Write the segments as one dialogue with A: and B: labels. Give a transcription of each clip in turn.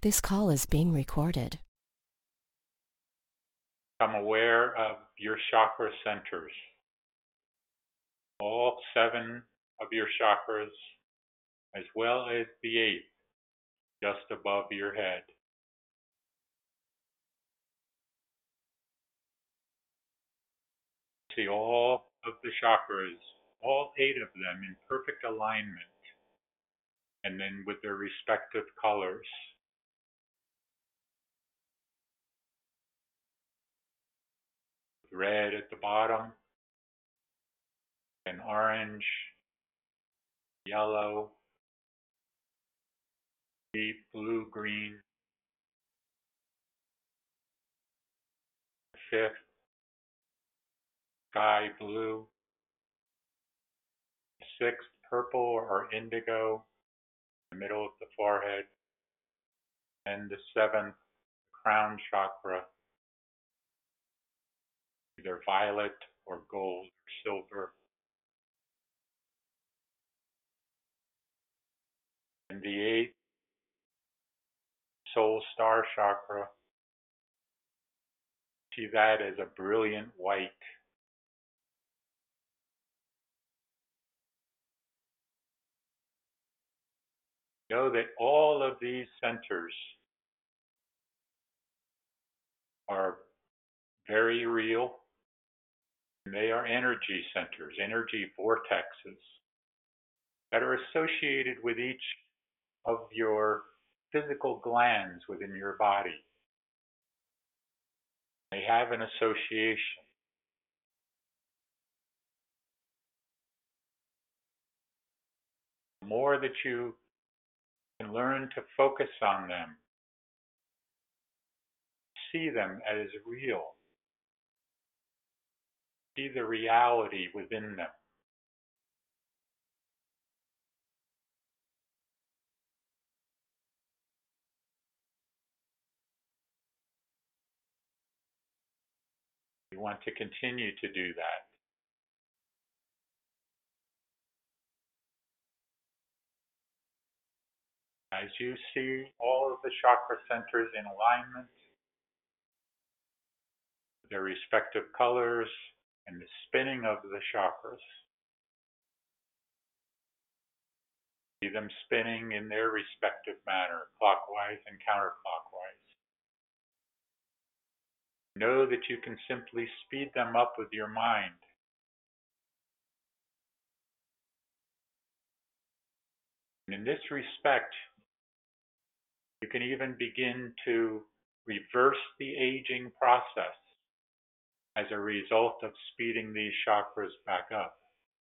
A: This call is being recorded.
B: Become aware of your chakra centers, all 7 of your chakras, as well as the 8th, just above your head. See all of the chakras, all 8 of them in perfect alignment, and then with their respective colors. Red at the bottom, and orange, yellow, deep blue, green. The 5th, sky blue. The 6th, purple or indigo, in the middle of the forehead. And the 7th, crown chakra, either violet or gold or silver. And the 8th, soul star chakra, see that as a brilliant white. Know that all of these centers are very real, and they are energy centers, energy vortexes that are associated with each of your physical glands within your body. They have an association. The more that you can learn to focus on them, see them as real, see the reality within them. You want to continue to do that. As you see all of the chakra centers in alignment, their respective colors, and the spinning of the chakras, see them spinning in their respective manner, clockwise and counterclockwise. Know that you can simply speed them up with your mind. And in this respect, you can even begin to reverse the aging process as a result of speeding these chakras back up.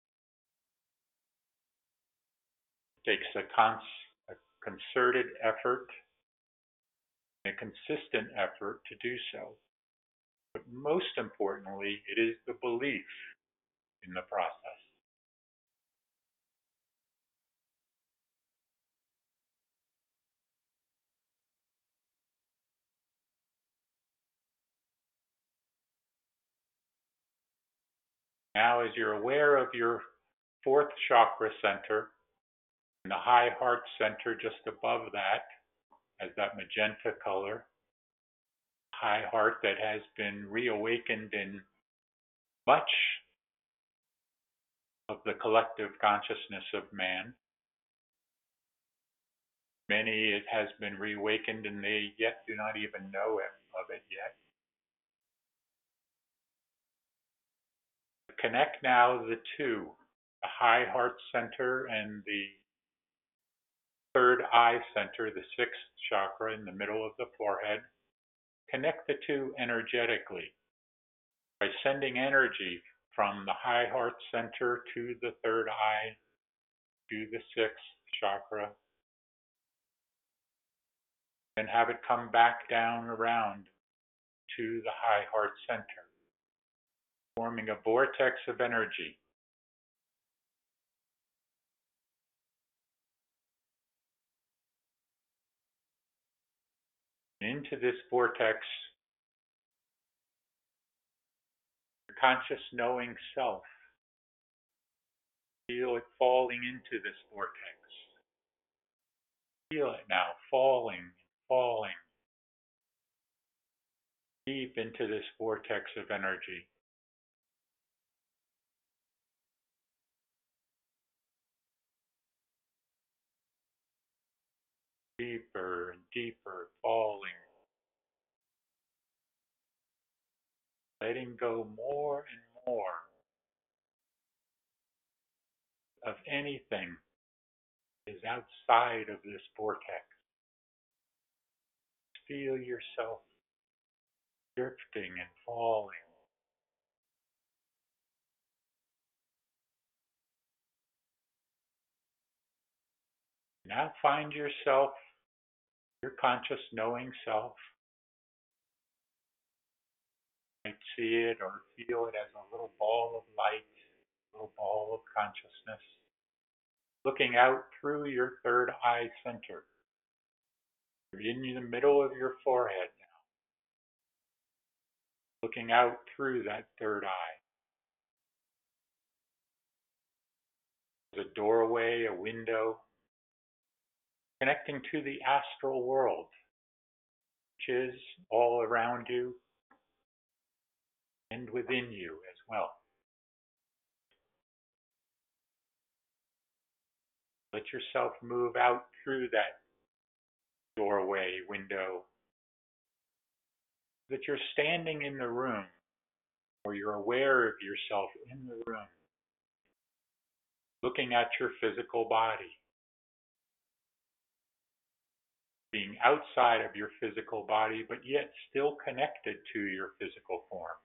B: It takes a concerted effort, a consistent effort to do so. But most importantly, it is the belief in the process. Now, as you're aware of your 4th chakra center, and the high heart center just above that, as that magenta color, high heart that has been reawakened in much of the collective consciousness of man. Many it has been reawakened and they yet do not even know of it yet. Connect now the two, the high heart center and the 3rd eye center, the 6th chakra in the middle of the forehead. Connect the two energetically by sending energy from the high heart center to the 3rd eye, to the 6th chakra, and have it come back down around to the high heart center, forming a vortex of energy. Into this vortex, your conscious knowing self, feel it falling into this vortex. Feel it now falling falling deep into this vortex of energy. Deeper and deeper falling. Letting go more and more of anything that is outside of this vortex. Feel yourself drifting and falling. Now find yourself, your conscious knowing self. You might see it or feel it as a little ball of light, a little ball of consciousness, looking out through your third eye center. You're in the middle of your forehead now, looking out through that third eye. There's a doorway, a window, connecting to the astral world, which is all around you and within you as well. Let yourself move out through that doorway, window, so that you're standing in the room, or you're aware of yourself in the room, looking at your physical body, being outside of your physical body, but yet still connected to your physical form.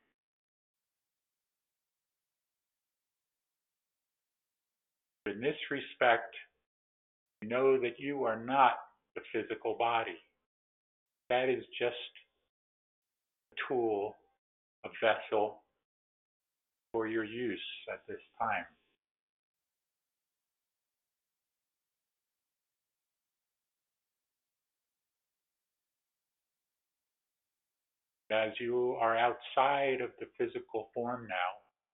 B: In this respect, know that you are not the physical body. That is just a tool, a vessel for your use at this time. As you are outside of the physical form now,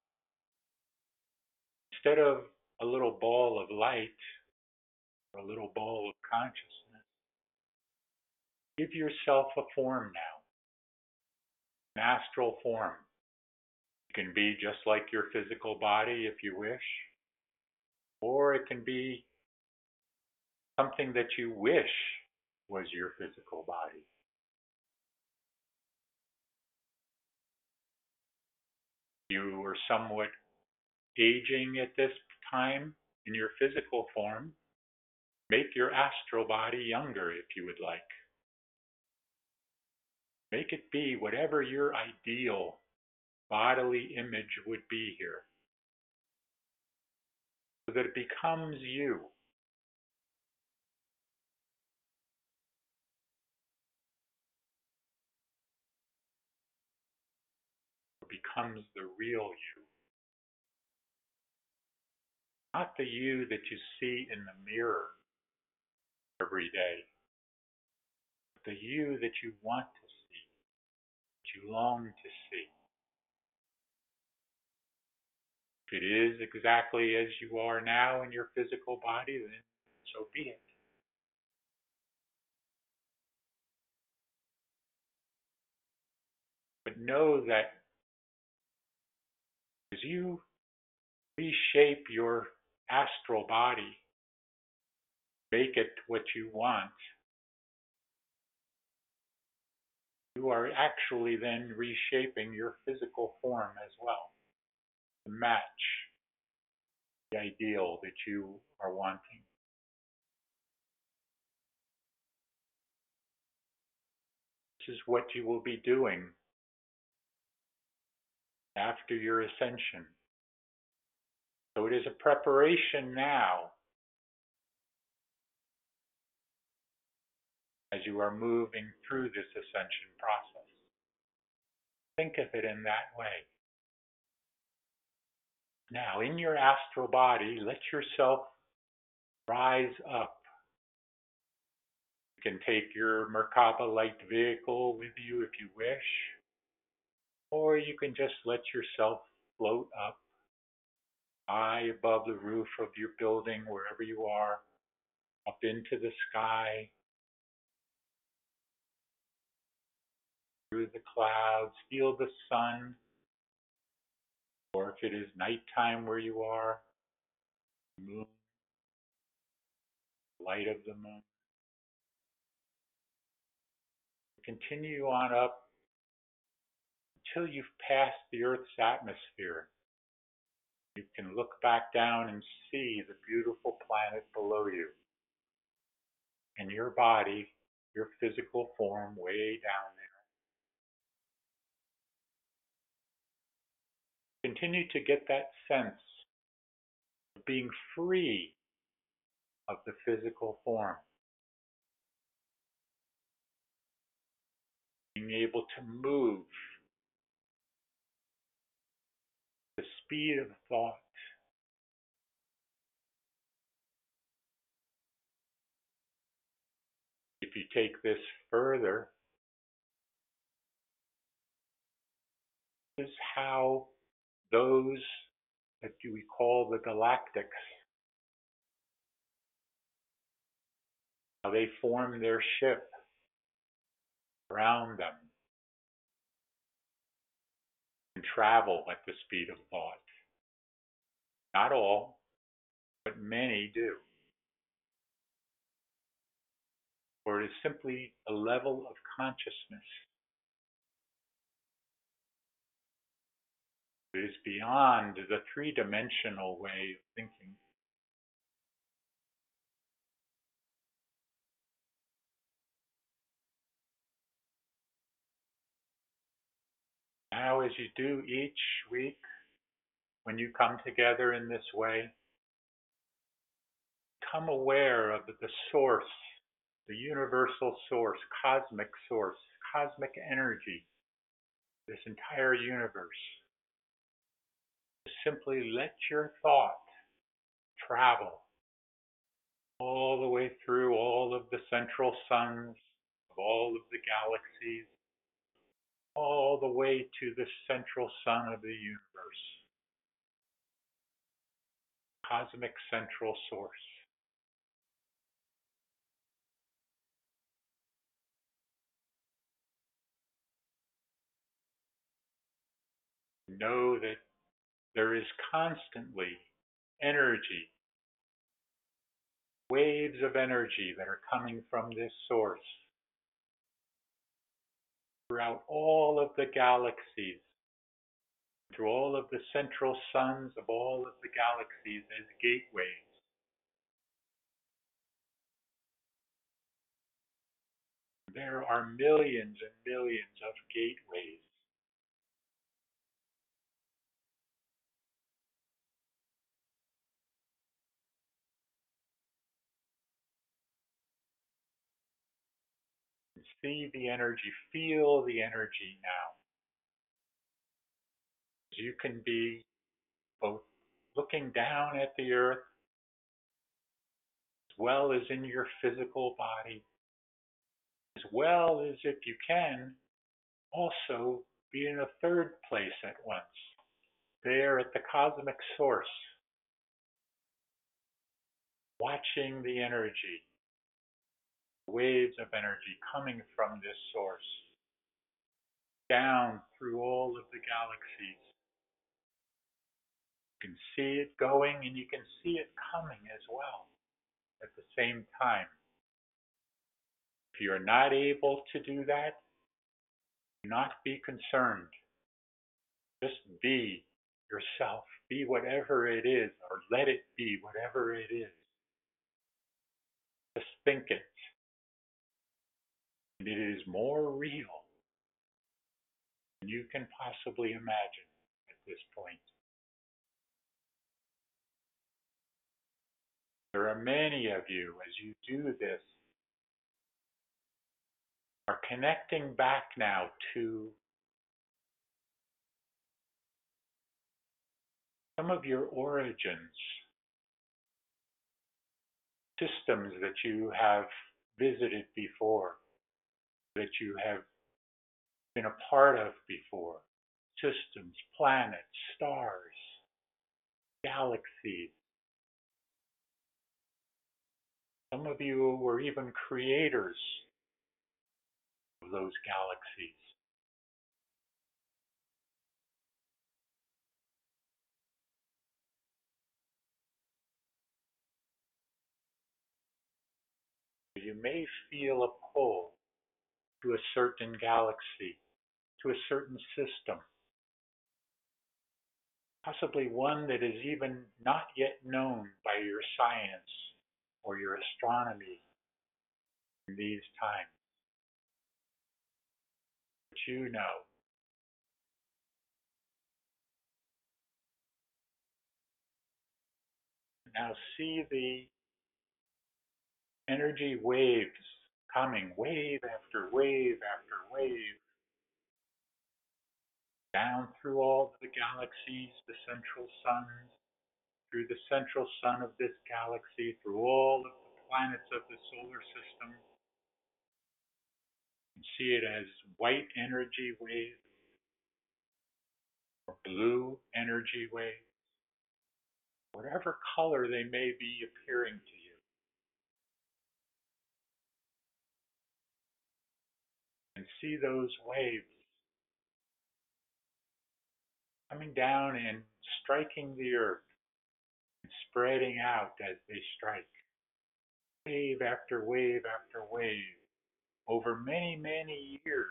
B: instead of a little ball of light or a little ball of consciousness, give yourself a form now, an astral form. It can be just like your physical body if you wish, or it can be something that you wish was your physical body. You are somewhat aging at this time in your physical form. Make your astral body younger if you would like. Make it be whatever your ideal bodily image would be here, so that it becomes you. It becomes the real you. Not the you that you see in the mirror every day, but the you that you want to see, that you long to see. If it is exactly as you are now in your physical body, then so be it. But know that as you reshape your astral body, make it what you want, you are actually then reshaping your physical form as well to match the ideal that you are wanting. This is what you will be doing after your ascension. So it is a preparation now as you are moving through this ascension process. Think of it in that way. Now, in your astral body, let yourself rise up. You can take your Merkaba light vehicle with you if you wish, or you can just let yourself float up high above the roof of your building, wherever you are, up into the sky. through the clouds, feel the sun, or if it is nighttime where you are, moon, light of the moon. Continue on up until you've passed the Earth's atmosphere. You can look back down and see the beautiful planet below you, and your body, your physical form way down there. Continue to get that sense of being free of the physical form, being able to move the speed of thought. If you take this further, this is how those that we call the galactics, how they form their ship around them and travel at the speed of thought. Not all, but many do. For it is simply a level of consciousness. It is beyond the three-dimensional way of thinking. Now, as you do each week, when you come together in this way, become aware of the source, the universal source, cosmic energy, this entire universe. Simply let your thought travel all the way through all of the central suns of all of the galaxies, all the way to the central sun of the universe, cosmic central source. Know that there is constantly energy, waves of energy that are coming from this source throughout all of the galaxies, through all of the central suns of all of the galaxies as gateways. There are millions and millions of gateways. See the energy, feel the energy now. You can be both looking down at the earth as well as in your physical body, as well as, if you can, also be in a third place at once, there at the cosmic source, watching the energy, waves of energy coming from this source, down through all of the galaxies. You can see it going and you can see it coming as well at the same time. If you're not able to do that, do not be concerned. Just be yourself. Be whatever it is, or let it be whatever it is. Just think it. And it is more real than you can possibly imagine at this point. There are many of you, as you do this, are connecting back now to some of your origins, systems that you have visited before, that you have been a part of before, systems, planets, stars, galaxies. Some of you were even creators of those galaxies. you may feel a pull to a certain galaxy, to a certain system, possibly one that is even not yet known by your science or your astronomy in these times. But you know. Now see the energy waves coming, wave after wave after wave, down through all the galaxies, the central suns, through the central sun of this galaxy, through all of the planets of the solar system. You see it as white energy waves or blue energy waves, whatever color they may be appearing to you. And see those waves coming down and striking the earth and spreading out as they strike. Wave after wave after wave over many, many years.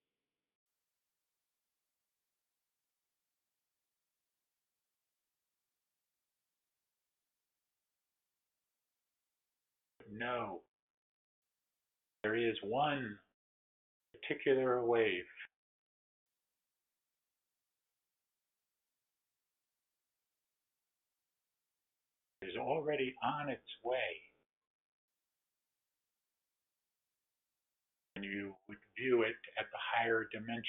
B: No, there is one particular wave. It is already on its way. And you would view it at the higher dimensions.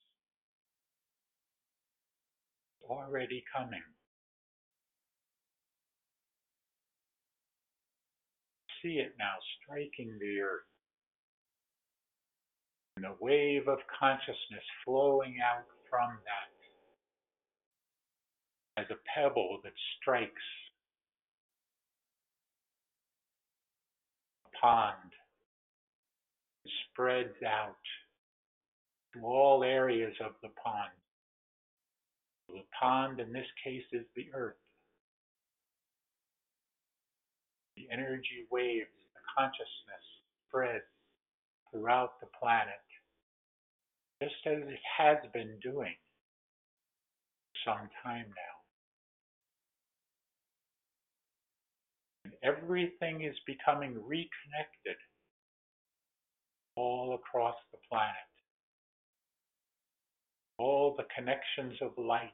B: It's already coming. See it now striking the earth. And the wave of consciousness flowing out from that as a pebble that strikes a pond, spreads out to all areas of the pond. The pond in this case is the earth. The energy waves, the consciousness spreads throughout the planet, just as it has been doing for some time now. And everything is becoming reconnected all across the planet. All the connections of light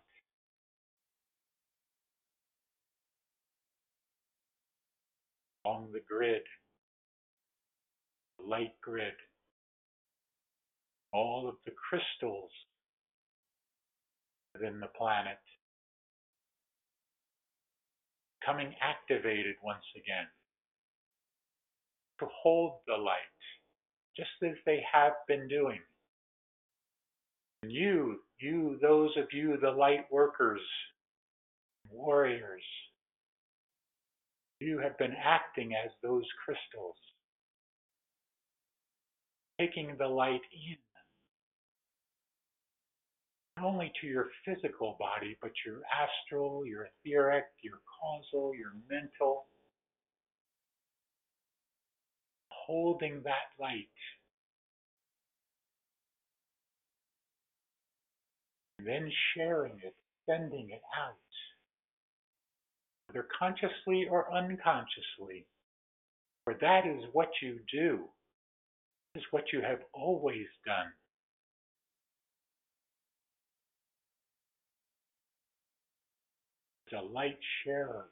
B: along the grid, the light grid, all of the crystals within the planet becoming activated once again to hold the light, just as they have been doing. And you, those of you, the light workers, warriors, you have been acting as those crystals, taking the light in, not only to your physical body, but your astral, your etheric, your causal, your mental, holding that light, and then sharing it, sending it out, whether consciously or unconsciously, for that is what you do. This is what you have always done. As a light sharer.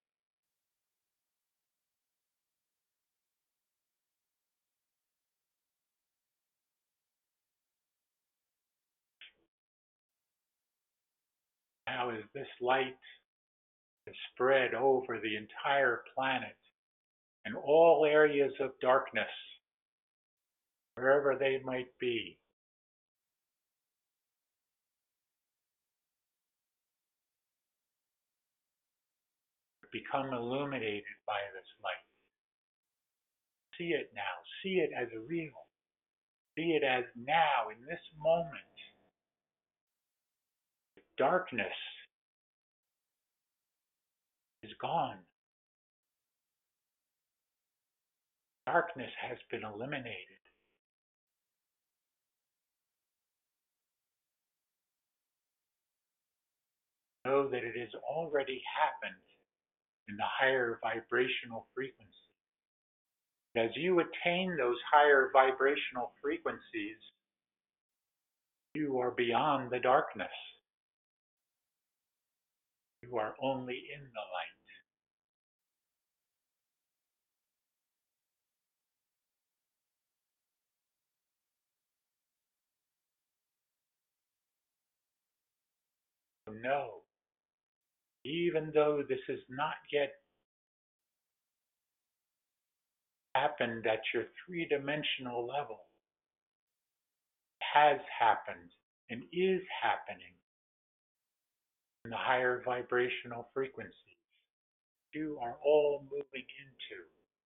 B: Now as this light is spread over the entire planet and all areas of darkness, wherever they might be, become illuminated by this light. See it now. See it as real. See it as now, in this moment. Darkness is gone. Darkness has been eliminated. Know that it has already happened in the higher vibrational frequencies. As you attain those higher vibrational frequencies, you are beyond the darkness. You are only in the light. So know, even though this has not yet happened at your three-dimensional level, it has happened and is happening in the higher vibrational frequencies you are all moving into.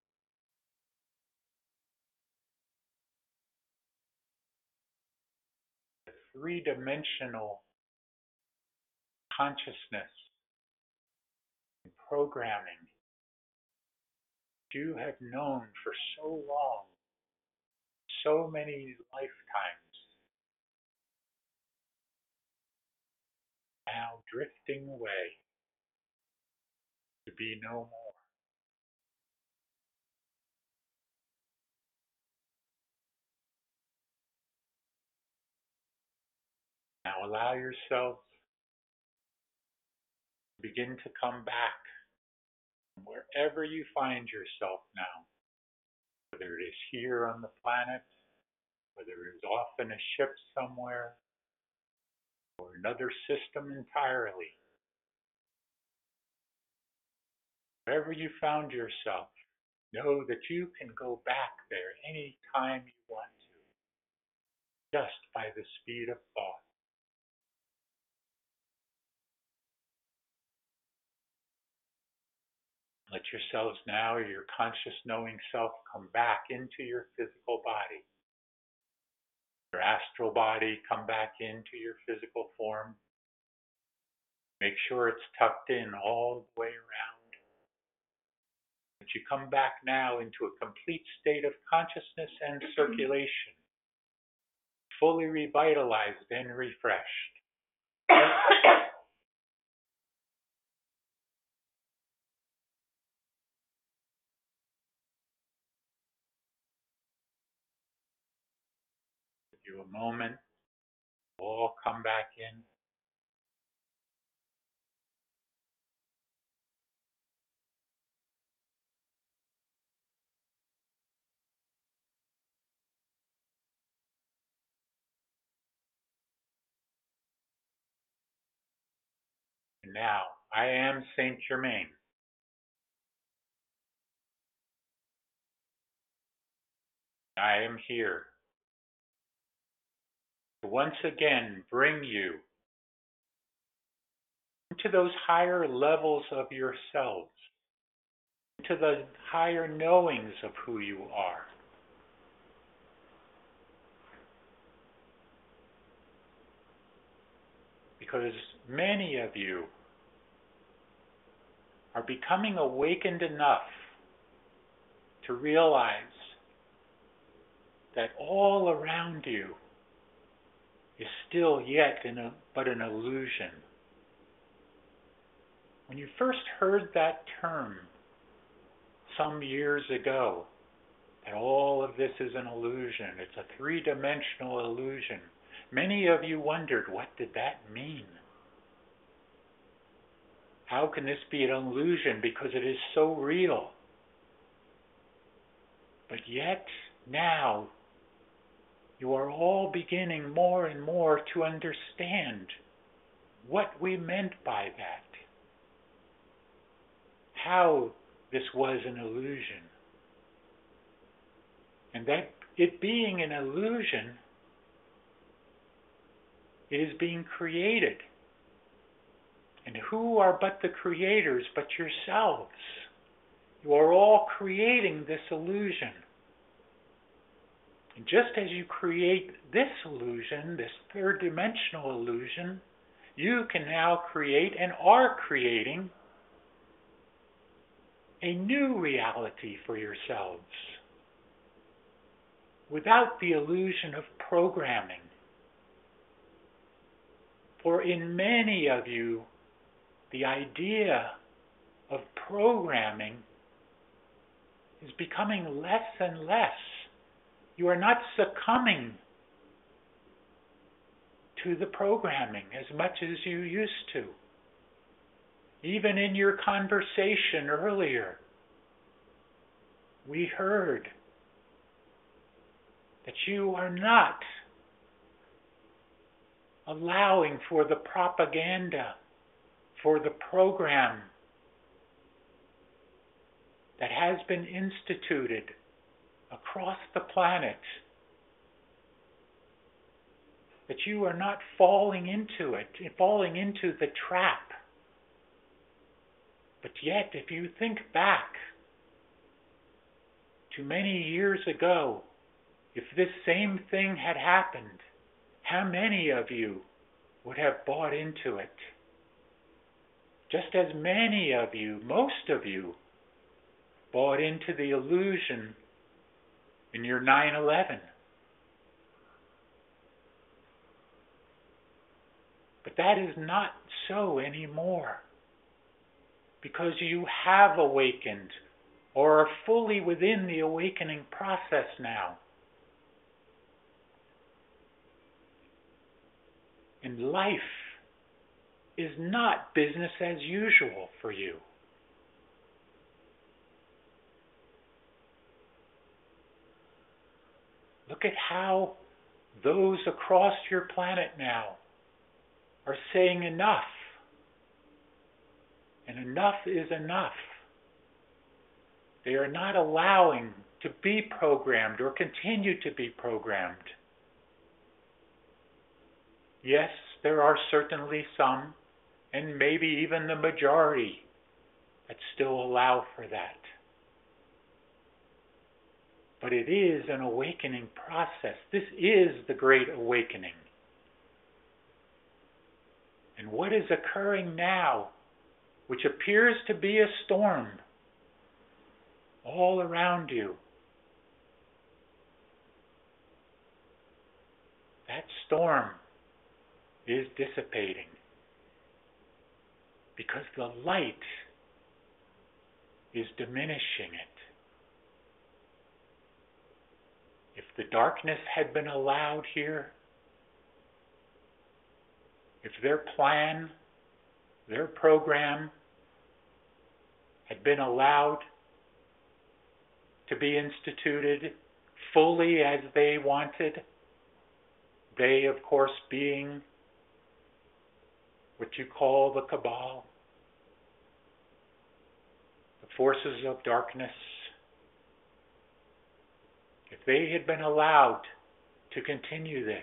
B: The three-dimensional consciousness and programming you have known for so long, so many lifetimes, now drifting away to be no more. Now allow yourself to begin to come back from wherever you find yourself now, whether it is here on the planet, whether it is off in a ship somewhere, or another system entirely. Wherever you found yourself, know that you can go back there any time you want to, just by the speed of thought. Let yourselves now, your conscious knowing self, come back into your physical body. Your astral body, come back into your physical form. Make sure it's tucked in all the way around. That you come back now into a complete state of consciousness and circulation, fully revitalized and refreshed. Give you a moment, all come back in. And now, I am Saint Germain. I am here to once again bring you into those higher levels of yourselves, into the higher knowings of who you are. Because many of you are becoming awakened enough to realize that all around you is still yet but an illusion. When you first heard that term some years ago, that all of this is an illusion, it's a three-dimensional illusion, many of you wondered, what did that mean? How can this be an illusion because it is so real? But yet, now, you are all beginning more and more to understand what we meant by that. How this was an illusion. And that it being an illusion, it is being created. And who are but the creators but yourselves? You are all creating this illusion. And just as you create this illusion, this third-dimensional illusion, you can now create and are creating a new reality for yourselves. without the illusion of programming. For in many of you, the idea of programming is becoming less and less. You are not succumbing to the programming as much as you used to. Even in your conversation earlier, we heard that you are not allowing for the propaganda, for the program that has been instituted across the planet, that you are not falling into it, falling into the trap. But yet, if you think back to many years ago, if this same thing had happened, how many of you would have bought into it? Just as many of you, most of you, bought into the illusion in your 9/11. But that is not so anymore, because you have awakened or are fully within the awakening process now. And life is not business as usual for you. Look at how those across your planet now are saying enough. And enough is enough. They are not allowing to be programmed or continue to be programmed. Yes, there are certainly some, and maybe even the majority, that still allow for that. But it is an awakening process. This is the Great Awakening. And what is occurring now, which appears to be a storm all around you, that storm is dissipating because the light is diminishing it. If the darkness had been allowed here, if their plan, their program had been allowed to be instituted fully as they wanted, they, of course, being what you call the cabal, the forces of darkness, if they had been allowed to continue this,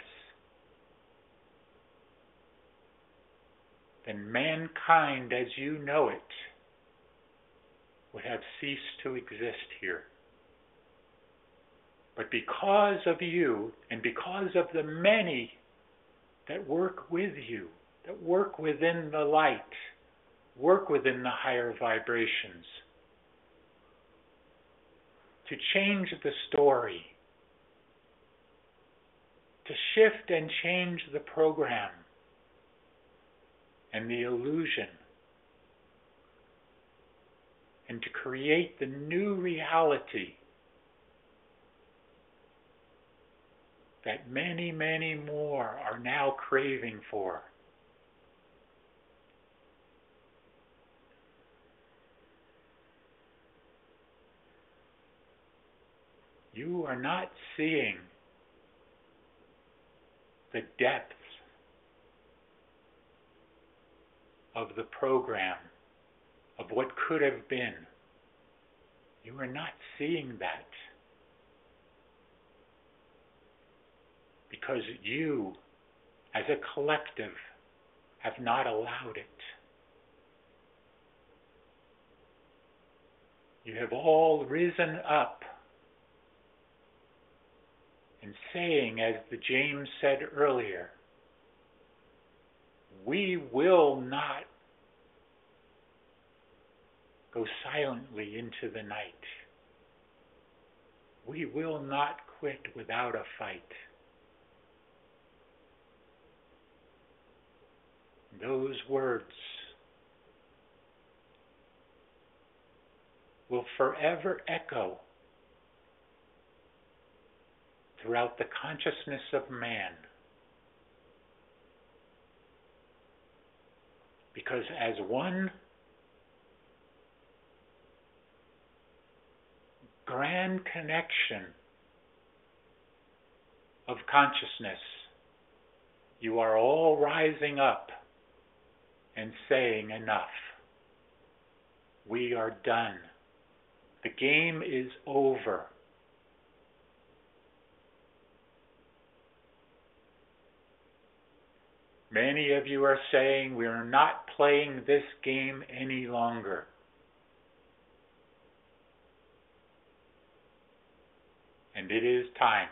B: then mankind as you know it would have ceased to exist here. But because of you, and because of the many that work with you, that work within the light, work within the higher vibrations, to change the story, to shift and change the program and the illusion, and to create the new reality that many, many more are now craving for. You are not seeing the depth of the program, of what could have been. You are not seeing that because you, as a collective, have not allowed it. You have all risen up and saying, as the James said earlier, we will not go silently into the night. We will not quit without a fight. Those words will forever echo throughout the consciousness of man. Because as one grand connection of consciousness, you are all rising up and saying enough. We are done. The game is over. Many of you are saying we are not playing this game any longer. And it is time.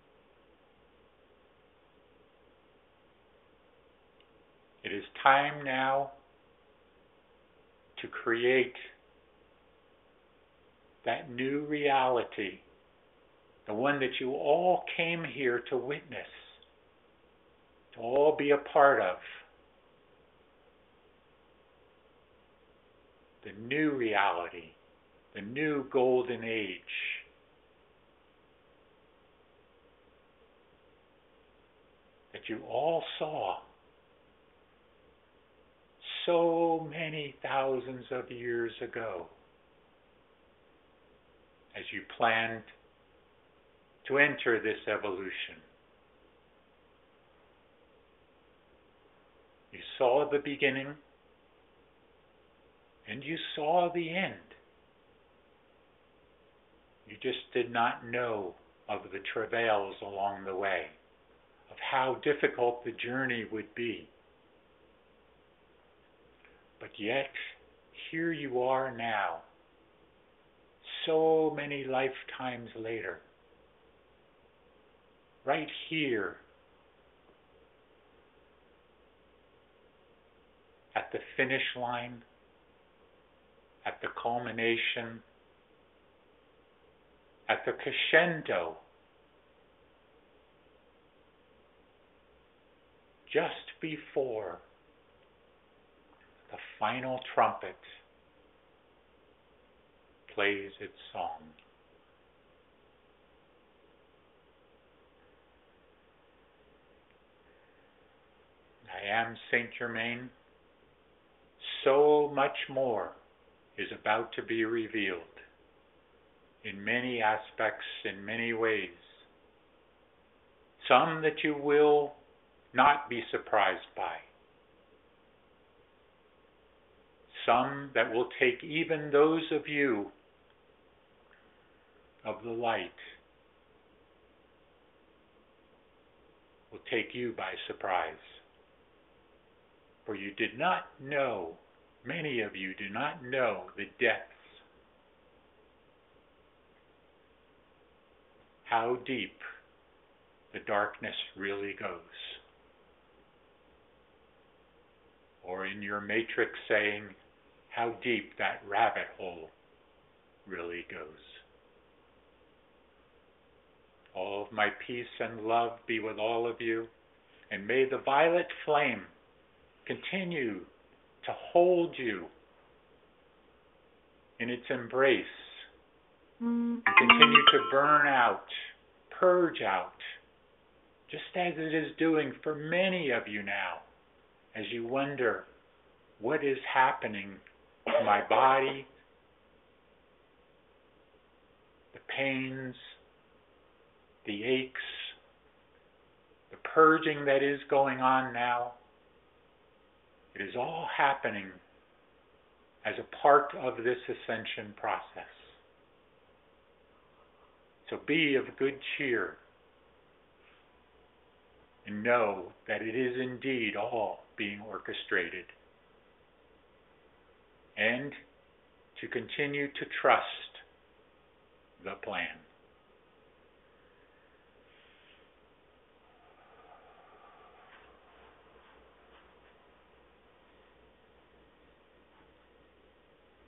B: It is time now to create that new reality, the one that you all came here to witness, to all be a part of. The new reality, the new golden age. That you all saw so many thousands of years ago as you planned to enter this evolution. You saw the beginning and you saw the end. You just did not know of the travails along the way, of how difficult the journey would be. But yet, here you are now, so many lifetimes later, right here, at the finish line, at the culmination, at the crescendo, just before the final trumpet plays its song. I am Saint Germain. So much more is about to be revealed in many aspects, in many ways. Some that you will not be surprised by. Some that will take even those of you of the light, will take you by surprise. For you did not know, many of you do not know the depths, how deep the darkness really goes. Or in your matrix saying, how deep that rabbit hole really goes. All of my peace and love be with all of you, and may the violet flame continue to hold you in its embrace, and continue to burn out, purge out, just as it is doing for many of you now, as you wonder, what is happening to my body, the pains, the aches, the purging that is going on now. It is all happening as a part of this ascension process. So be of good cheer and know that it is indeed all being orchestrated. And to continue to trust the plan.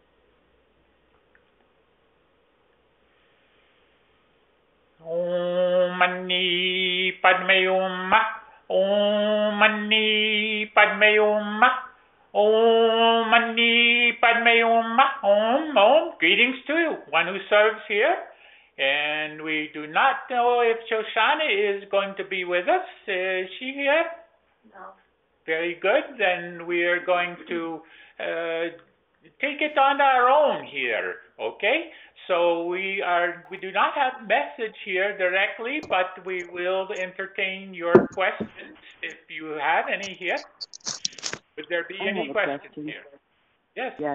B: Om Mani Padme Hum. Om Mani Padme Hum. Om Mani Padme Hum. Om. Greetings to you, one who serves here. And we do not know if Shoshana is going to be with us. Is she here?
C: No.
B: Very good. Then we are going to take it on our own here, okay? So we do not have message here directly, but we will entertain your questions if you have any here. Would there be any questions here? Yes.
D: Yes.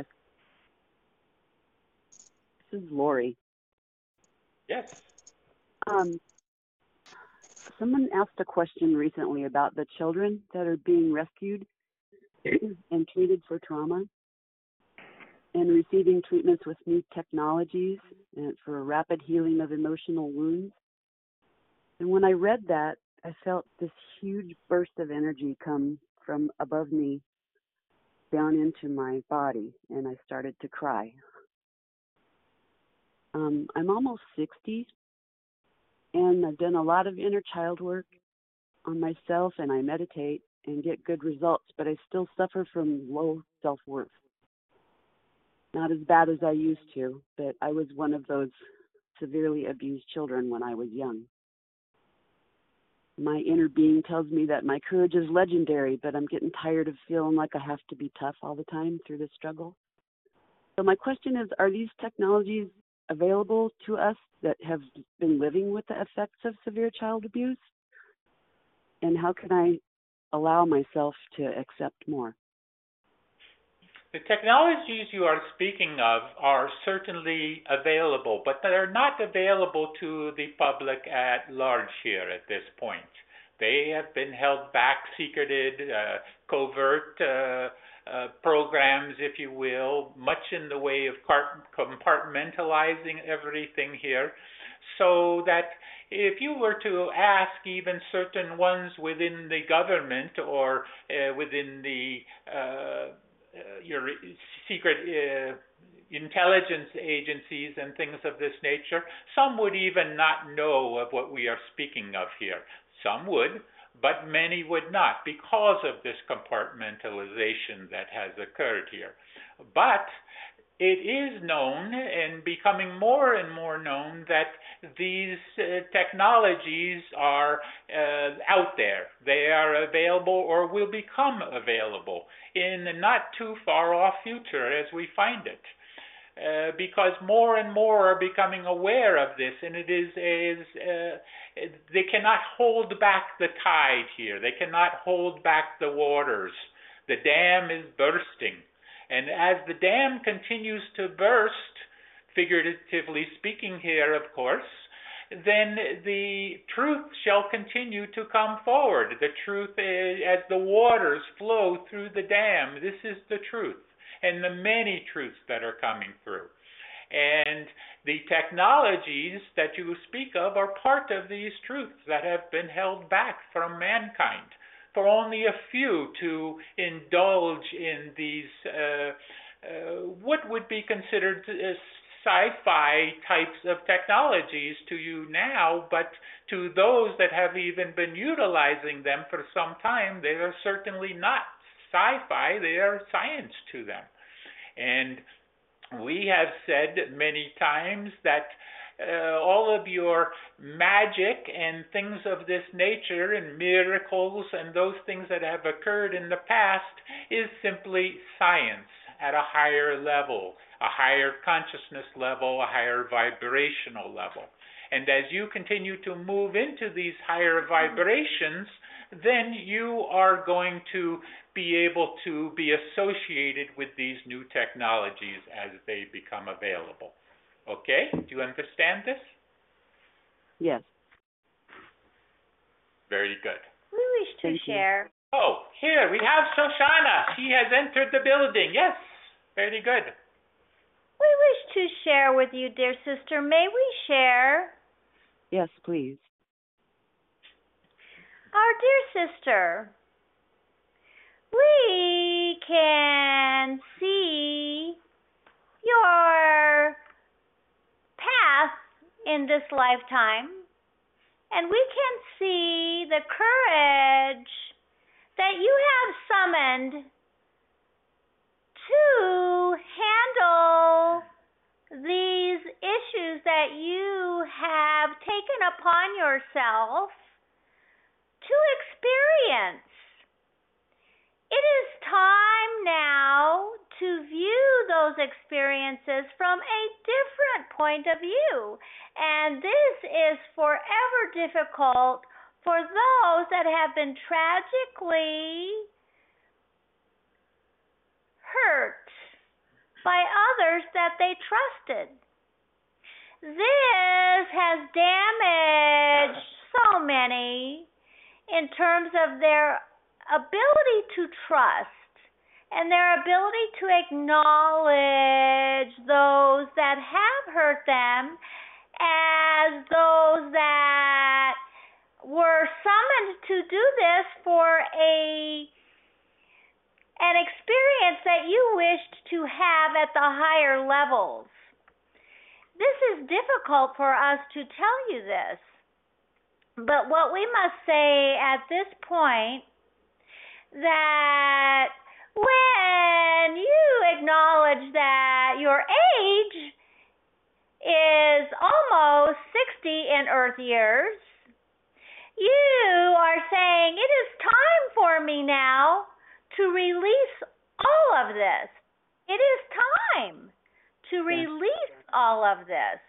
D: This is Lori.
B: Yes.
D: Someone asked a question recently about the children that are being rescued and treated for trauma and receiving treatments with new technologies and for rapid healing of emotional wounds. And when I read that, I felt this huge burst of energy come from above me down into my body, and I started to cry. I'm almost 60, and I've done a lot of inner child work on myself, and I meditate and get good results, but I still suffer from low self-worth. Not as bad as I used to, but I was one of those severely abused children when I was young. My inner being tells me that my courage is legendary, but I'm getting tired of feeling like I have to be tough all the time through this struggle. So my question is, are these technologies available to us that have been living with the effects of severe child abuse? And how can I allow myself to accept more?
B: The technologies you are speaking of are certainly available, but they're not available to the public at large here at this point. They have been held back, secreted, covert programs, if you will, much in the way of compartmentalizing everything here, so that if you were to ask even certain ones within the government or within the your secret intelligence agencies and things of this nature, some would even not know of what we are speaking of here. Some would, but many would not, because of this compartmentalization that has occurred here. But it is known and becoming more and more known that these technologies are out there. They are available or will become available in the not too far off future as we find it. Because more and more are becoming aware of this, and it is they cannot hold back the tide here. They cannot hold back the waters. The dam is bursting. And as the dam continues to burst, figuratively speaking here, of course, then the truth shall continue to come forward. The truth is, as the waters flow through the dam, this is the truth, and the many truths that are coming through. And the technologies that you speak of are part of these truths that have been held back from mankind, for only a few to indulge in these what would be considered sci-fi types of technologies to you now, but to those that have even been utilizing them for some time, they are certainly not sci-fi, they are science to them. And we have said many times that all of your magic and things of this nature and miracles and those things that have occurred in the past is simply science at a higher level, a higher consciousness level, a higher vibrational level. And as you continue to move into these higher vibrations, then you are going to be able to be associated with these new technologies as they become available. Okay? Do you understand this?
D: Yes.
B: Very good.
C: We wish to share.
B: Oh, here we have Shoshana. She has entered the building. Yes. Very good.
C: We wish to share with you, dear sister. May we share?
D: Yes, please.
C: Our dear sister, we can see your path in this lifetime, And we can see the courage that you have summoned to handle these issues that you have taken upon yourself to experience. It is time now to view those experiences from a different point of view. And this is forever difficult for those that have been tragically hurt by others that they trusted. This has damaged so many in terms of their ability to trust and their ability to acknowledge those that have hurt them as those that were summoned to do this for an experience that you wished to have at the higher levels. This is difficult for us to tell you this, but what we must say at this point, that when you acknowledge that your age is almost 60 in Earth years, you are saying, it is time for me now to release all of this. It is time to release all of this.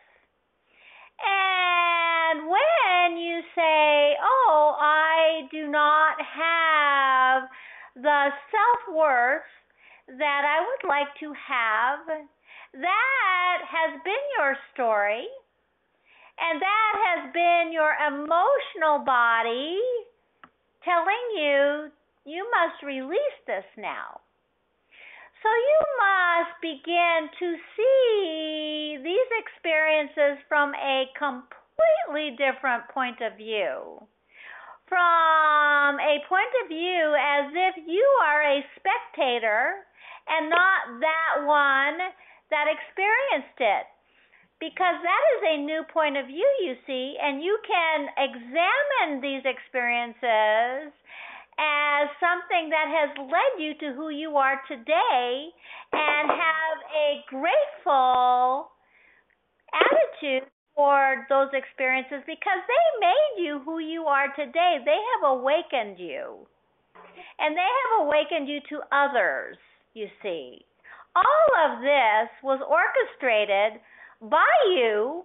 C: And when you say, oh, I do not have the self-worth that I would like to have, that has been your story, and that has been your emotional body telling you, you must release this now. So you must begin to see these experiences from a completely different point of view. From a point of view as if you are a spectator and not that one that experienced it. Because that is a new point of view, you see, and you can examine these experiences as something that has led you to who you are today and have a grateful attitude toward those experiences because they made you who you are today. They have awakened you. And they have awakened you to others, you see. All of this was orchestrated by you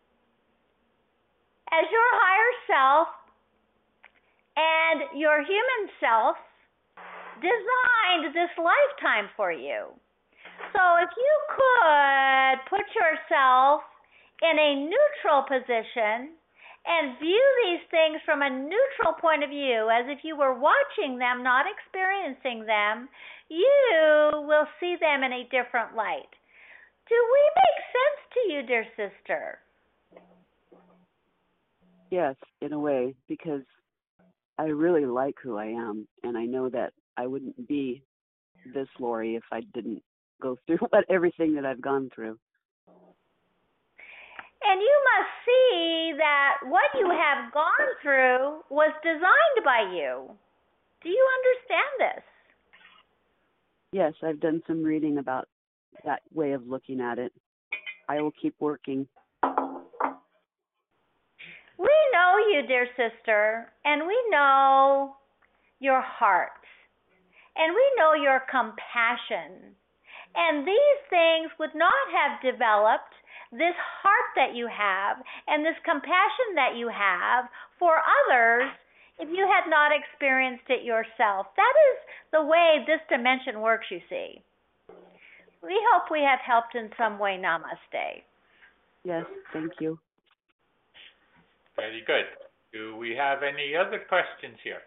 C: as your higher self and your human self designed this lifetime for you. So if you could put yourself in a neutral position and view these things from a neutral point of view, as if you were watching them, not experiencing them, you will see them in a different light. Do we make sense to you, dear sister?
D: Yes, in a way, because I really like who I am, and I know that I wouldn't be this Lori if I didn't go through everything that I've gone through.
C: And you must see that what you have gone through was designed by you. Do you understand this?
D: Yes, I've done some reading about that way of looking at it. I will keep working.
C: We know you, dear sister, and we know your heart, and we know your compassion. And these things would not have developed this heart that you have and this compassion that you have for others if you had not experienced it yourself. That is the way this dimension works, you see. We hope we have helped in some way. Namaste.
D: Yes, thank you.
B: Very good. Do we have any other questions here?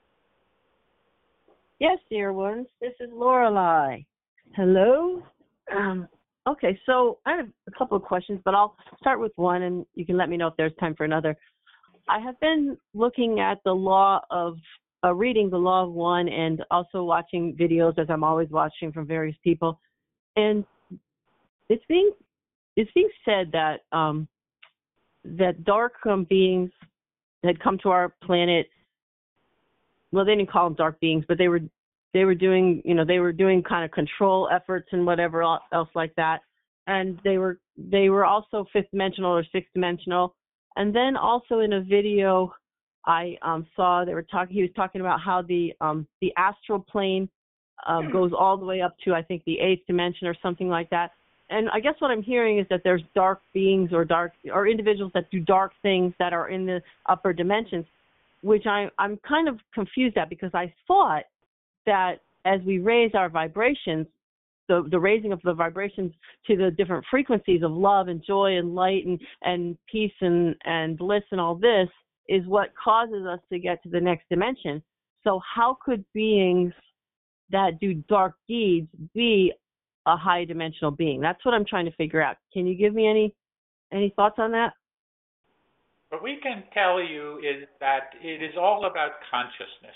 E: Yes, dear ones. This is Lorelei. Hello. Okay, so I have a couple of questions, but I'll start with one, and you can let me know if there's time for another. I have been looking at the law of reading the law of one, and also watching videos, as I'm always watching from various people, and it's being said that that dark beings had come to our planet. Well, they didn't call them dark beings, but they were doing, they were doing kind of control efforts and whatever else like that. And they were also fifth dimensional or sixth dimensional. And then also in a video I saw he was talking about how the astral plane goes all the way up to, I think, the eighth dimension or something like that. And I guess what I'm hearing is that there's dark beings or individuals that do dark things that are in the upper dimensions, which I'm kind of confused at, because I thought that as we raise our vibrations, the raising of the vibrations to the different frequencies of love and joy and light and peace and bliss and all this is what causes us to get to the next dimension. So how could beings that do dark deeds be a high dimensional being? That's what I'm trying to figure out. Can you give me any thoughts on that?
B: What we can tell you is that it is all about consciousness.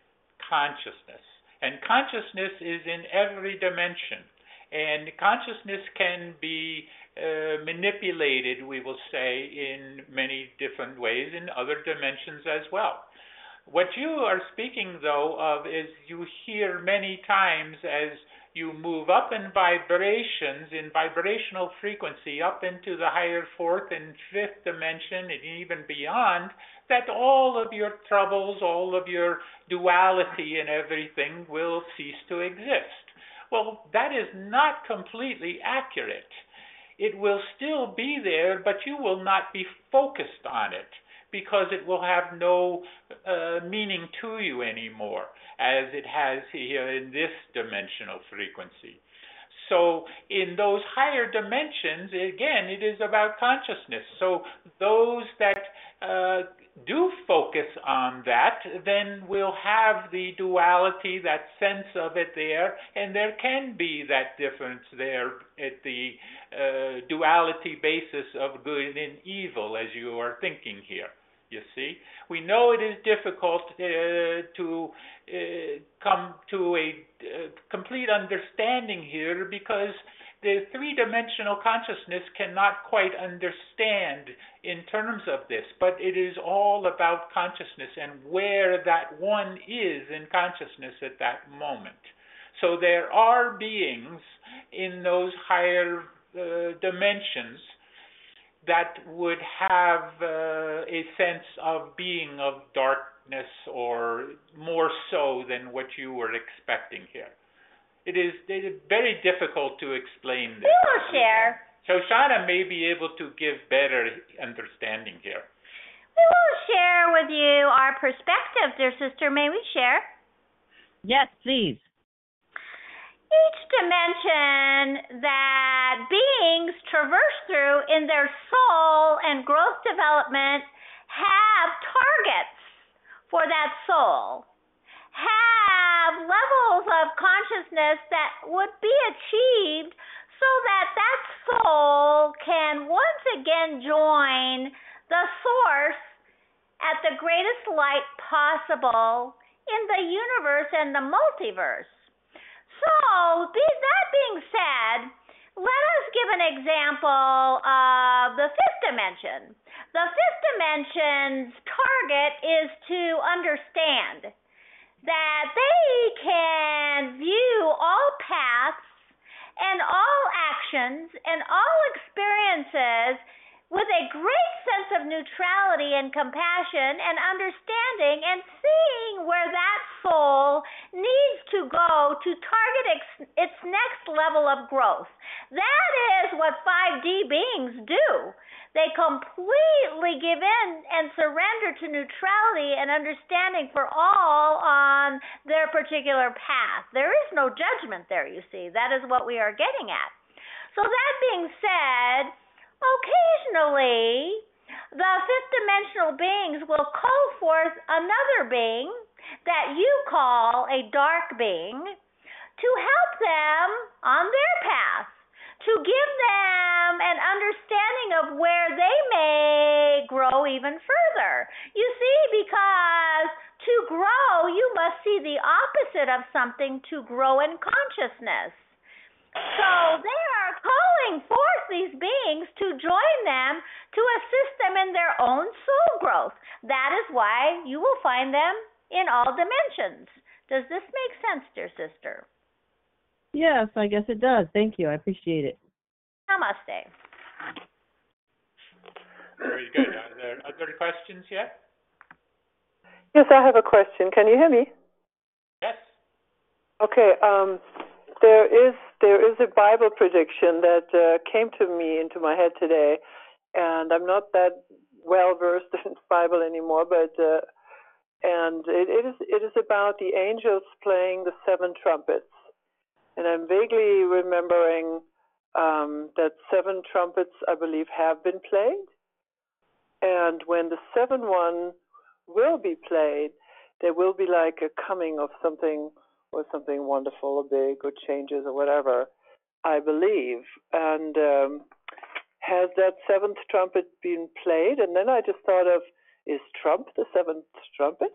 B: And consciousness is in every dimension. And consciousness can be manipulated, we will say, in many different ways in other dimensions as well. What you are speaking, though, of is you hear many times as you move up in vibrations, in vibrational frequency, up into the higher fourth and fifth dimension and even beyond, that all of your troubles, all of your duality and everything will cease to exist. Well, that is not completely accurate. It will still be there, but you will not be focused on it, because it will have no meaning to you anymore, as it has here in this dimensional frequency. So in those higher dimensions, again, it is about consciousness. So those that do focus on that, then will have the duality, that sense of it there, and there can be that difference there at the duality basis of good and evil, as you are thinking here. You see, we know it is difficult to come to a complete understanding here, because the three-dimensional consciousness cannot quite understand in terms of this, but it is all about consciousness and where that one is in consciousness at that moment. So there are beings in those higher dimensions that would have a sense of being of darkness, or more so than what you were expecting here. It is very difficult to explain this.
C: We will share.
B: Shoshana may be able to give better understanding here.
C: We will share with you our perspective, dear sister. May we share?
E: Yes, please.
C: Each dimension that beings traverse through in their soul and growth development have targets for that soul, have levels of consciousness that would be achieved so that that soul can once again join the source at the greatest light possible in the universe and the multiverse. So, that being said, let us give an example of the fifth dimension. The fifth dimension's target is to understand that they can view all paths and all actions and all experiences with a great sense of neutrality and compassion and understanding, and seeing where that soul needs to go to target its next level of growth. That is what 5D beings do. They completely give in and surrender to neutrality and understanding for all on their particular path. There is no judgment there, you see. That is what we are getting at. So that being said, occasionally, the fifth dimensional beings will call forth another being that you call a dark being to help them on their path, to give them an understanding of where they may grow even further. You see, because to grow, you must see the opposite of something to grow in consciousness. So they are calling forth these beings to join them to assist them in their own soul growth. That is why you will find them in all dimensions. Does this make sense, dear sister?
E: Yes, I guess it does. Thank you. I appreciate it.
C: Namaste.
B: Very good. Are there other questions yet?
F: Yes, I have a question. Can you hear me?
B: Yes.
F: Okay. There is a Bible prediction that came to me into my head today, and I'm not that well versed in the Bible anymore, but and it is about the angels playing the 7 trumpets, and I'm vaguely remembering that 7 trumpets, I believe, have been played, and when the 7th one will be played, there will be like a coming of something or something wonderful or big or changes or whatever, I believe. And has that 7th trumpet been played? And then I just thought of, is Trump the 7th trumpet?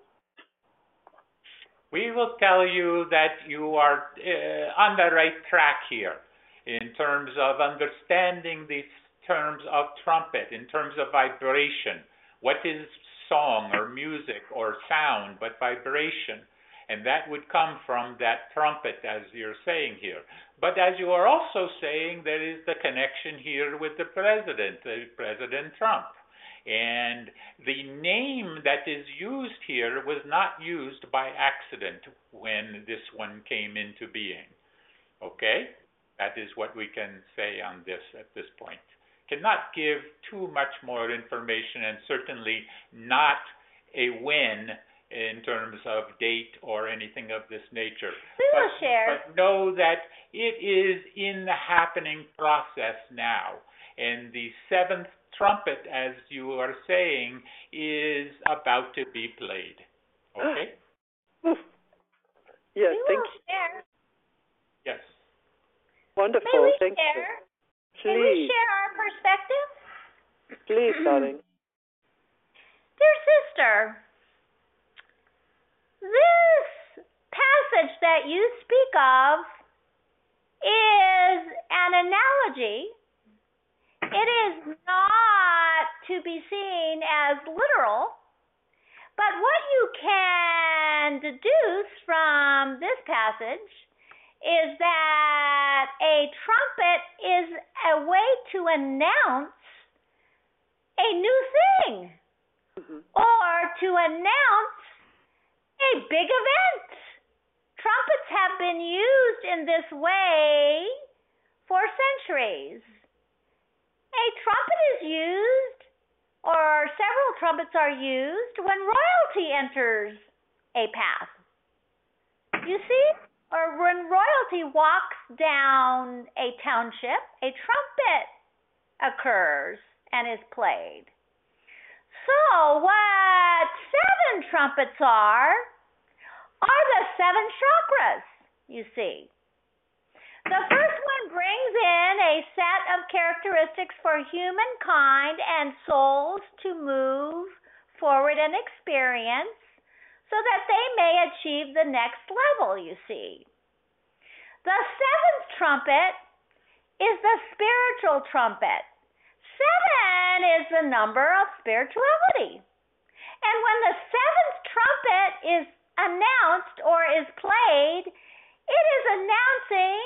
B: We will tell you that you are on the right track here in terms of understanding these terms of trumpet, in terms of vibration. What is song or music or sound but vibration? And that would come from that trumpet, as you're saying here. But as you are also saying, there is the connection here with the President Trump. And the name that is used here was not used by accident when this one came into being. Okay? That is what we can say on this at this point. Cannot give too much more information, and certainly not a win in terms of date or anything of this nature.
C: We will share.
B: But know that it is in the happening process now. And the 7th trumpet, as you are saying, is about to be played. Okay?
F: Yes,
C: We
F: thank
C: will
F: you.
C: share.
B: Yes.
F: Wonderful.
C: May we
F: Thank
C: share?
F: you.
C: May we
F: Please,
C: share our perspective?
F: please, darling.
C: Dear sister, this passage that you speak of is an analogy. It is not to be seen as literal, but what you can deduce from this passage is that a trumpet is a way to announce a new thing, or to announce a big event. Trumpets have been used in this way for centuries. A trumpet is used, or several trumpets are used, when royalty enters a path. You see? Or when royalty walks down a township, a trumpet occurs and is played. So what 7 trumpets are the 7 chakras, you see. The first one brings in a set of characteristics for humankind and souls to move forward and experience so that they may achieve the next level, you see. The 7th trumpet is the spiritual trumpet. 7 is the number of spirituality. And when the 7th trumpet is announced or is played, it is announcing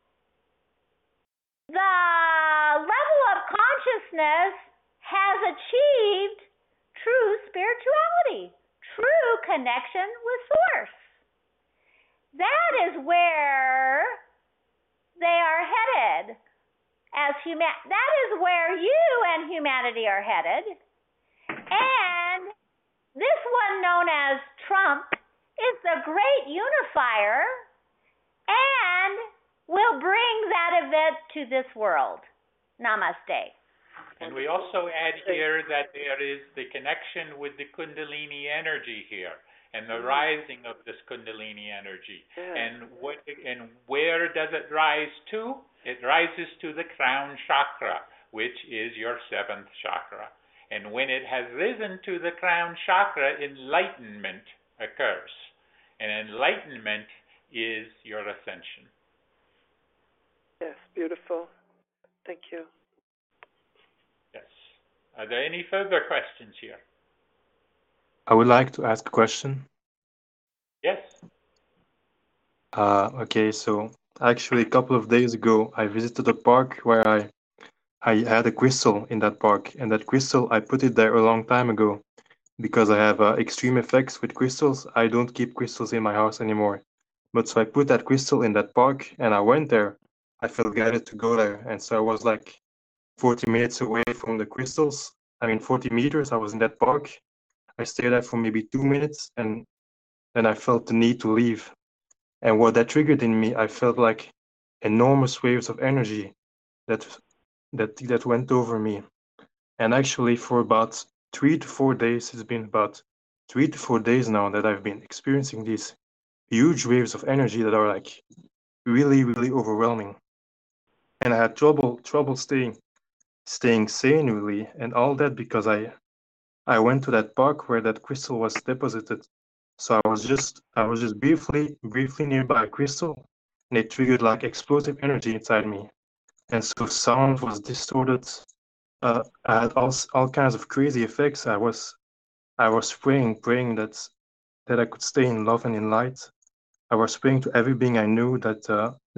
C: the level of consciousness has achieved true spirituality, true connection with Source. That is where they are headed. That is where you and humanity are headed. And this one, known as Trump, is the great unifier and will bring that event to this world. Namaste.
B: And we also add here that there is the connection with the Kundalini energy here, and the rising of this Kundalini energy.
F: Yeah.
B: And where does it rise to? It rises to the crown chakra, which is your 7th chakra. And when it has risen to the crown chakra, enlightenment occurs. And enlightenment is your ascension.
F: Yes, beautiful. Thank you.
B: Yes. Are there any further questions here?
G: I would like to ask a question.
B: Yes.
G: Okay, so actually a couple of days ago, I visited a park where I had a crystal in that park, and that crystal, I put it there a long time ago because I have extreme effects with crystals. I don't keep crystals in my house anymore. But so I put that crystal in that park and I went there. I felt guided to go there. And so I was like 40 minutes away from the crystals. 40 meters. I was in that park. I stayed there for maybe 2 minutes and then I felt the need to leave. And what that triggered in me, I felt like enormous waves of energy that that went over me. And actually, for about 3 to 4 days, it's been about 3 to 4 days now that I've been experiencing these huge waves of energy that are like really, really overwhelming. And I had trouble staying sane really, and all that because I went to that park where that crystal was deposited. So I was just briefly nearby a crystal, and it triggered like explosive energy inside me. And so sound was distorted. I had all kinds of crazy effects. I was praying that I could stay in love and in light. I was praying to every being I knew that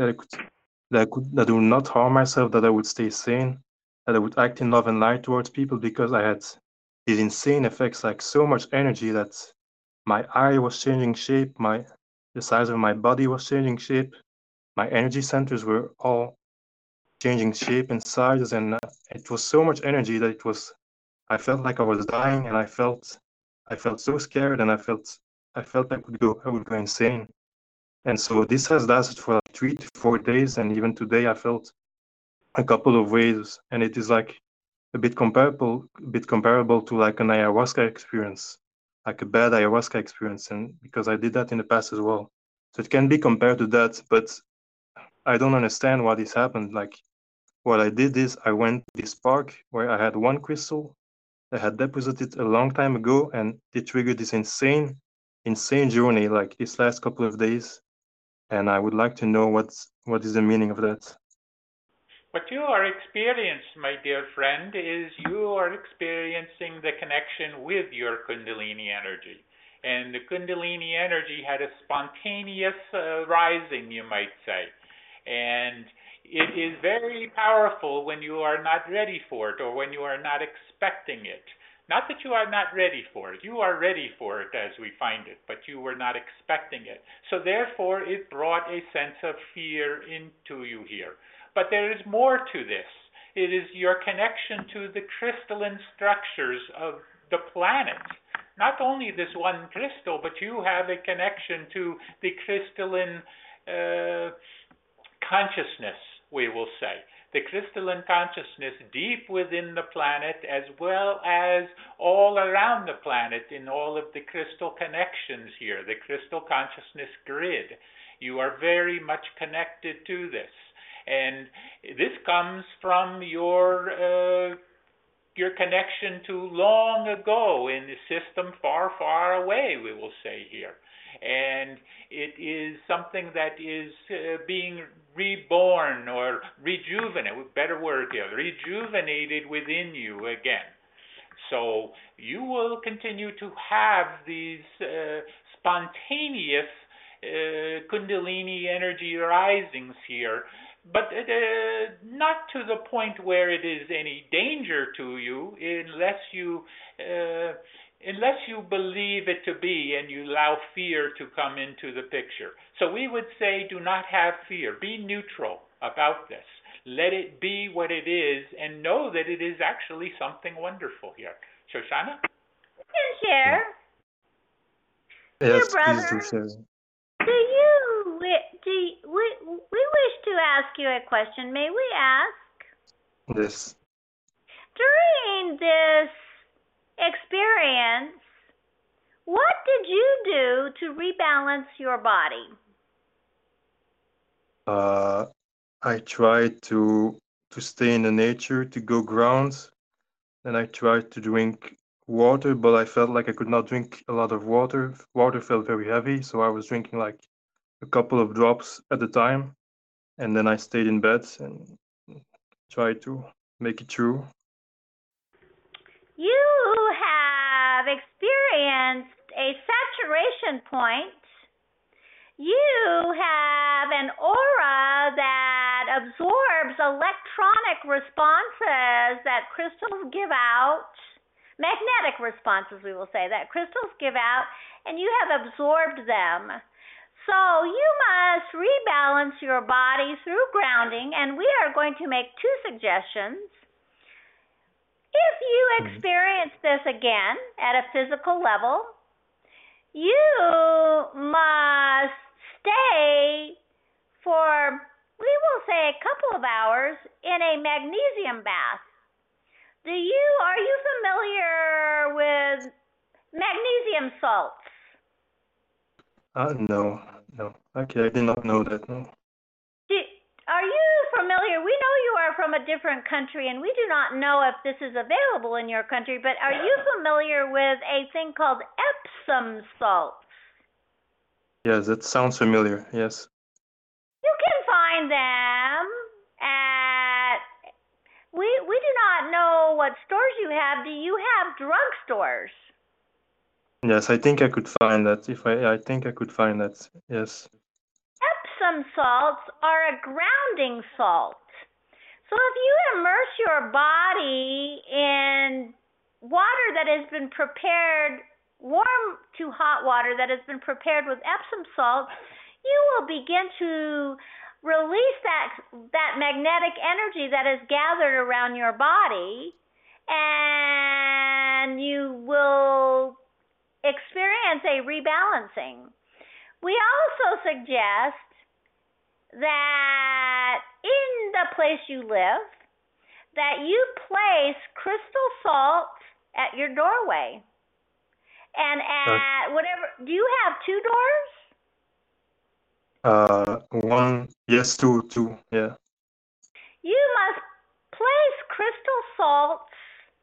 G: I would not harm myself, that I would stay sane, that I would act in love and light towards people because I had these insane effects, like so much energy that my eye was changing shape, the size of my body was changing shape, my energy centers were all changing shape and size, and it was so much energy that I felt like I was dying, and I felt so scared, and I felt I would go insane. And so this has lasted for like 3 to 4 days, and even today I felt a couple of waves, and it is like a bit comparable to like an ayahuasca experience, like a bad ayahuasca experience, and because I did that in the past as well. So it can be compared to that, but I don't understand why this happened. Like what I did is I went to this park where I had one crystal I had deposited a long time ago, and it triggered this insane journey like this last couple of days. And I would like to know what is the meaning of that.
B: What you are experiencing, my dear friend, is you are experiencing the connection with your Kundalini energy. And the Kundalini energy had a spontaneous rising, you might say. And it is very powerful when you are not ready for it or when you are not expecting it. Not that you are not ready for it. You are ready for it as we find it, but you were not expecting it. So therefore, it brought a sense of fear into you here. But there is more to this. It is your connection to the crystalline structures of the planet. Not only this one crystal, but you have a connection to the crystalline consciousness, we will say. The crystalline consciousness deep within the planet, as well as all around the planet in all of the crystal connections here, the crystal consciousness grid. You are very much connected to this. And this comes from your connection to long ago in the system far, far away, we will say here. And it is something that is being reborn or rejuvenated, better word here, rejuvenated within you again. So you will continue to have these spontaneous Kundalini energy risings here, but not to the point where it is any danger to you unless you believe it to be and you allow fear to come into the picture. So we would say do not have fear. Be neutral about this. Let it be what it is and know that it is actually something wonderful here. Shoshana?
C: You can share.
G: Yes,
C: Dear brother,
G: please do share.
C: we wish to ask you a question. May we ask?
G: Yes.
C: During this experience, what did you do to rebalance your body?
G: I tried to stay in the nature, to go ground, and I tried to drink water, but I felt like I could not drink a lot of water. Water felt very heavy, so I was drinking like a couple of drops at a time, and then I stayed in bed and tried to make it through.
C: you have experienced a saturation point. You have an aura that absorbs electronic responses that crystals give out, magnetic responses, we will say, that crystals give out, and you have absorbed them. So you must rebalance your body through grounding, and we are going to make two suggestions. If you experience this again at a physical level, you must stay for, we will say, a couple of hours in a magnesium bath. Are you familiar with magnesium salts?
G: No. Okay, I did not know that, no.
C: Are you familiar? We know you are from a different country, and we do not know if this is available in your country, but are you familiar with a thing called Epsom salts?
G: Yes, that sounds familiar, yes.
C: You can find them at, we do not know what stores you have. Do you have drugstores?
G: Yes, I think I could find that. I think I could find that, yes.
C: Epsom salts are a grounding salt. So if you immerse your body in water that has been prepared, warm to hot water that has been prepared with Epsom salts, you will begin to release that magnetic energy that is gathered around your body, and you will experience a rebalancing. We also suggest that in the place you live, that you place crystal salt at your doorway. And at whatever, do you have two doors?
G: One, yes, two, yeah.
C: You must place crystal salts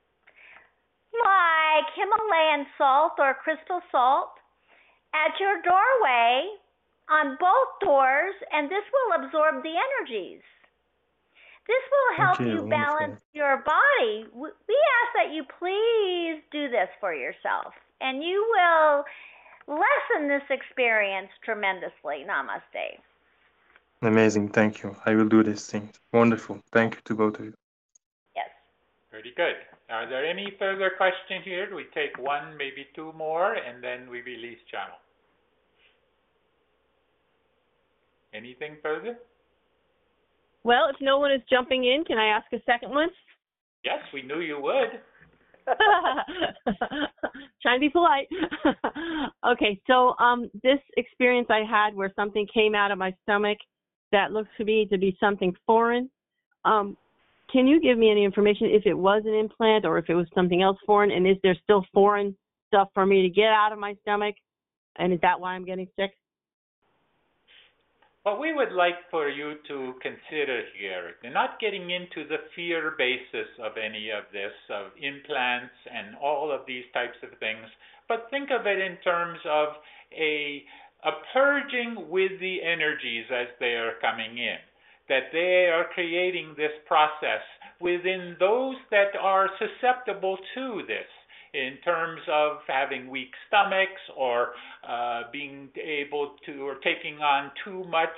C: like Himalayan salt or crystal salt at your doorway on both doors, and this will absorb the energies. This will help you balance your body. We ask that you please do this for yourself, and you will lessen this experience tremendously. Namaste.
G: Amazing, thank you. I will do these things. Wonderful. Thank you to both of you.
C: Yes.
B: Very good. Are there any further questions here? We take one, maybe two more, and then we release channel. Anything further?
E: Well, if no one is jumping in, can I ask a second one?
B: Yes, we knew you would.
E: Trying to be polite. Okay, so this experience I had where something came out of my stomach that looks to me to be something foreign. Can you give me any information if it was an implant or if it was something else foreign? And is there still foreign stuff for me to get out of my stomach? And is that why I'm getting sick?
B: What we would like for you to consider here, you're not getting into the fear basis of any of this, of implants and all of these types of things, but think of it in terms of a purging with the energies as they are coming in, that they are creating this process within those that are susceptible to this, in terms of having weak stomachs or being able to, or taking on too much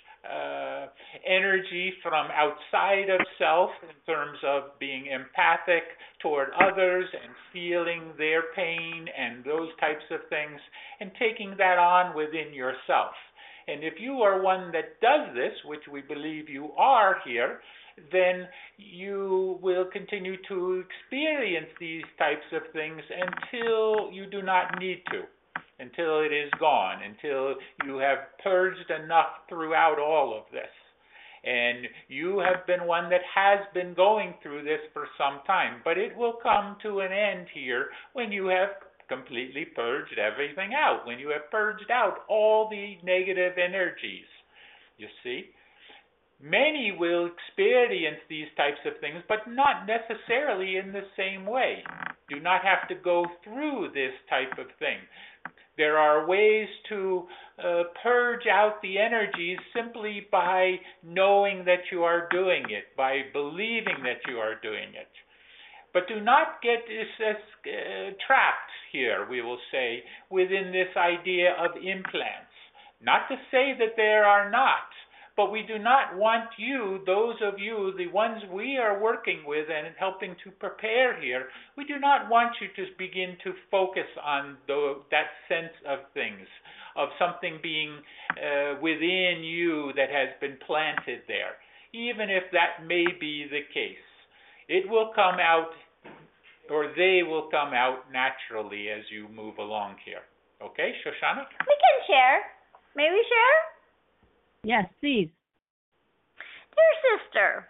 B: energy from outside of self in terms of being empathic toward others and feeling their pain and those types of things, and taking that on within yourself. And if you are one that does this, which we believe you are here, then you will continue to experience these types of things until you do not need to, until it is gone, until you have purged enough throughout all of this. And you have been one that has been going through this for some time, but it will come to an end here when you have completely purged everything out, when you have purged out all the negative energies. You see? Many will experience these types of things, but not necessarily in the same way. Do not have to go through this type of thing. There are ways to purge out the energies simply by knowing that you are doing it, by believing that you are doing it. But do not get trapped here, we will say, within this idea of implants. Not to say that there are not, but we do not want you, those of you, the ones we are working with and helping to prepare here, we do not want you to begin to focus on that sense of things, of something being within you that has been planted there, even if that may be the case. It will come out, or they will come out naturally as you move along here. Okay, Shoshana?
C: We can share. May we share?
E: Yes, please.
C: Dear sister,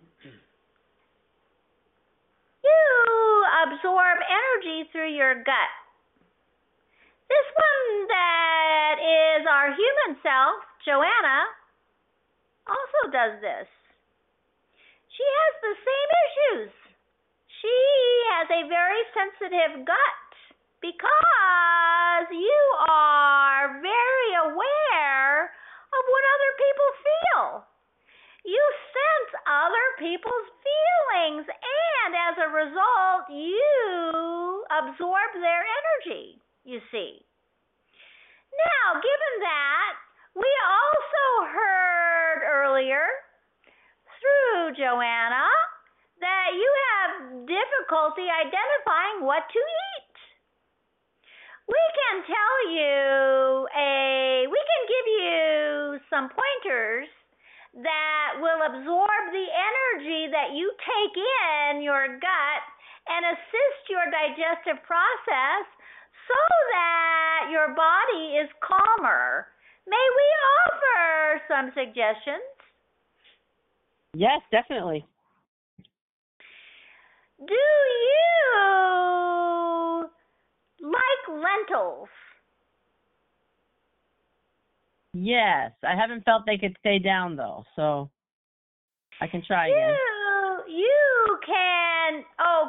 C: you absorb energy through your gut. This one that is our human self, Joanna, also does this. She has the same issues. She has a very sensitive gut because you are very aware of what other people feel. You sense other people's feelings, and as a result, you absorb their energy, you see. Now, given that, we also heard earlier through Joanna that you have difficulty identifying what to eat. We can tell you we can give you some pointers that will absorb the energy that you take in your gut and assist your digestive process so that your body is calmer. May we offer some suggestions?
E: Yes, definitely.
C: Do you like lentils?
E: Yes, I haven't felt they could stay down though, so I can try again.
C: You can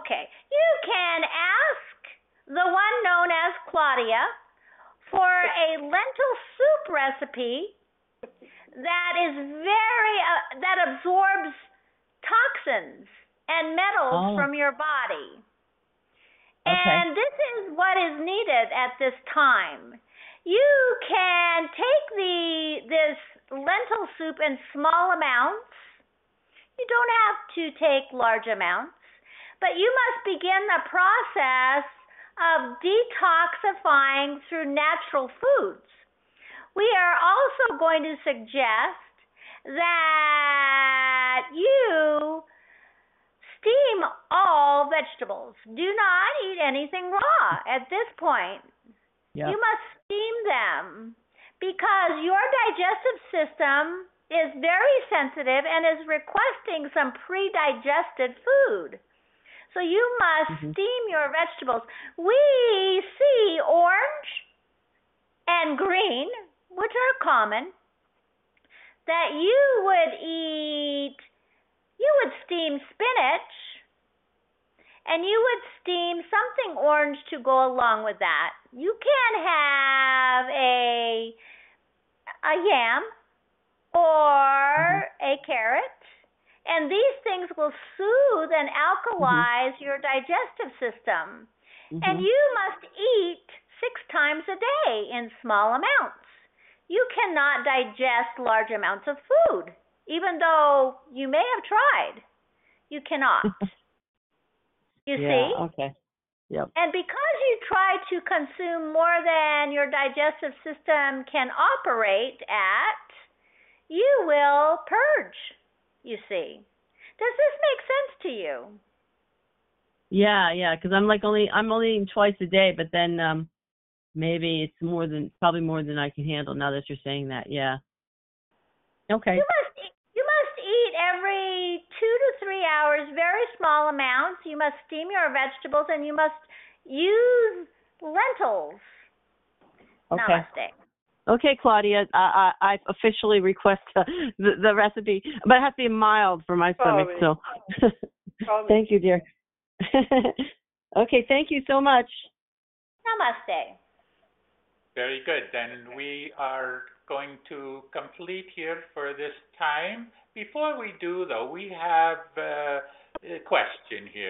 C: ask the one known as Claudia for a lentil soup recipe that is that absorbs toxins and metals from your body.
E: Okay.
C: And this is what is needed at this time. You can take this lentil soup in small amounts. You don't have to take large amounts, but you must begin the process of detoxifying through natural foods. We are also going to suggest that you steam all vegetables. Do not eat anything raw at this point.
E: Yep.
C: You must steam them because your digestive system is very sensitive and is requesting some pre-digested food. So you must steam your vegetables. We see orange and green, which are common, that you would steam spinach, and you would steam something orange to go along with that. You can have a yam or a carrot, and these things will soothe and alkalize your digestive system. And you must eat 6 times a day in small amounts. You cannot digest large amounts of food, even though you may have tried. You cannot. You see?
E: Okay. Yep.
C: And because you try to consume more than your digestive system can operate at, you will purge, you see. Does this make sense to you?
E: Yeah, because I'm only eating twice a day, but then maybe it's probably more than I can handle now that you're saying that. Yeah. Okay.
C: You must eat every 2 to 3 hours, very small amounts. You must steam your vegetables, and you must use lentils.
E: Okay.
C: Namaste.
E: Okay, Claudia, I officially request the recipe, but it has to be mild for my stomach. So, thank you, dear. Okay, thank you so much.
C: Namaste.
B: Very good. Then we are going to complete here for this time. Before we do, though, we have a question here.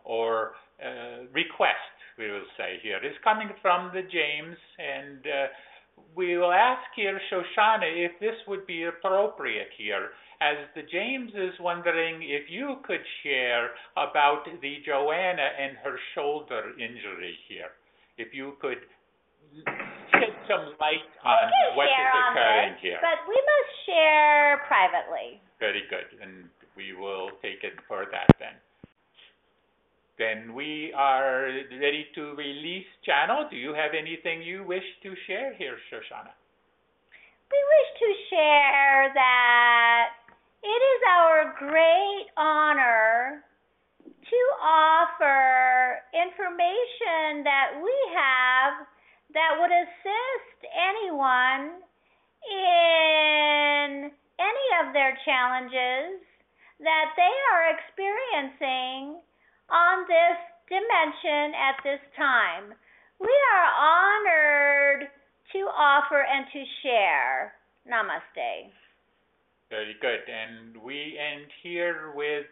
B: or request, we will say here, is coming from the James, and we will ask here Shoshana if this would be appropriate here, as the James is wondering if you could share about the Joanna and her shoulder injury here. If you could shed some light on what is occurring here.
C: But we must share privately.
B: Very good, and we will take it for that then. Then we are ready to release channel. Do you have anything you wish to share here, Shoshana?
C: We wish to share that it is our great honor to offer information that we have that would assist anyone in any of their challenges that they are experiencing on this dimension at this time. We are honored to offer and to share. Namaste.
B: Very good. And we end here with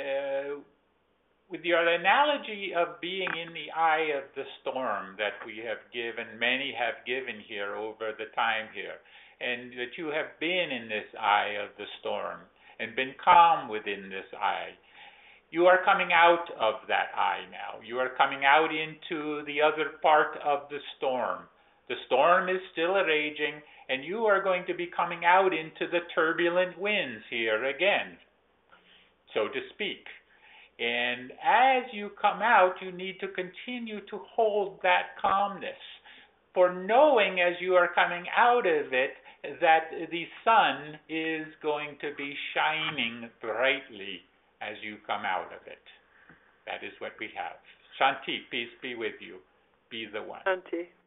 B: your analogy of being in the eye of the storm that we have given, many have given here over the time here, and that you have been in this eye of the storm and been calm within this eye. You are coming out of that eye now. You are coming out into the other part of the storm. The storm is still raging, and you are going to be coming out into the turbulent winds here again, so to speak. And as you come out, you need to continue to hold that calmness. For knowing as you are coming out of it that the sun is going to be shining brightly as you come out of it. That is what we have. Shanti, peace be with you. Be the one.
F: Shanti.